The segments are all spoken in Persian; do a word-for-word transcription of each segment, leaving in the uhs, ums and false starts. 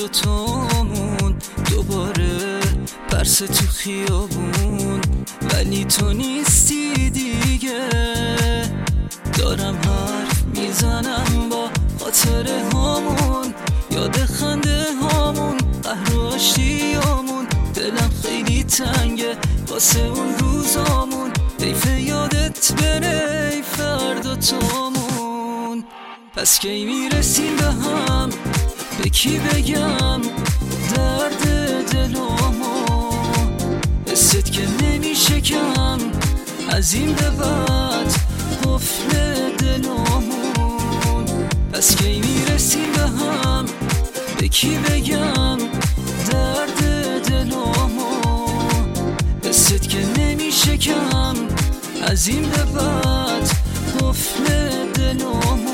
دوتامون دوباره پرس تو خیابون، ولی تو نیستی دیگه. دارم حرف میزنم با خاطره هامون، یاد خنده هامون، قهر و آشتیامون. دلم خیلی تنگه واسه اون روزامون، حیف یادت بره ای فردا تامون. پس کی میرسیم به هم، به کی بگم درد دلامو؟ حست که نمیشه کم، از این به بعد قفل دلامون. پس کی میرسیم به هم، به کی بگم درد دلامو؟ حست که نمیشه کم، از این به بعد قفل دلامون.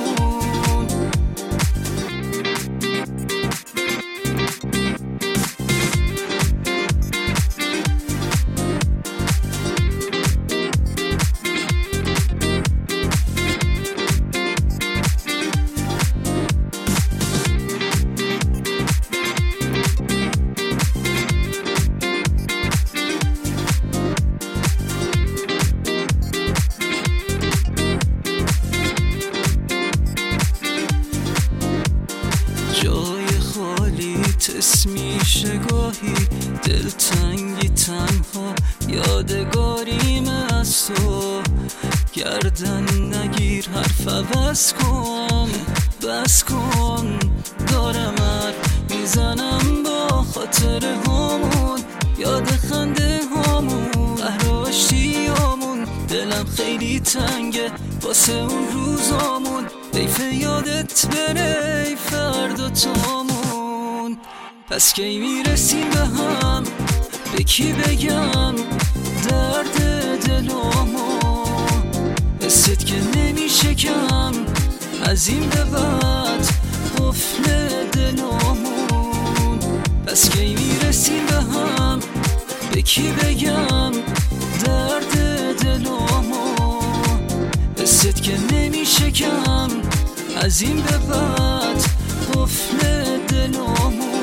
جای خالی تس میشه گاهی، دلتنگی تنها یادگاریم از تو. گردن نگیر حرف عوض کن، بس کن. دارم حرف میزنم با خاطره هامون، یاد خنده هامون، قهر و آشتیامون. دلم خیلی تنگه واسه اون روزامون، حیف یادت بره ای فردا تامون. پس کی میرسیم به هم، به کی بگم درد دلامو؟ حست که نمیشه کم، از این به بعد قفل دلامون. پس کی میرسیم به هم، به کی بگم درد دلامو؟ حست که نمیشه کم، از این به بعد قفل دلامون.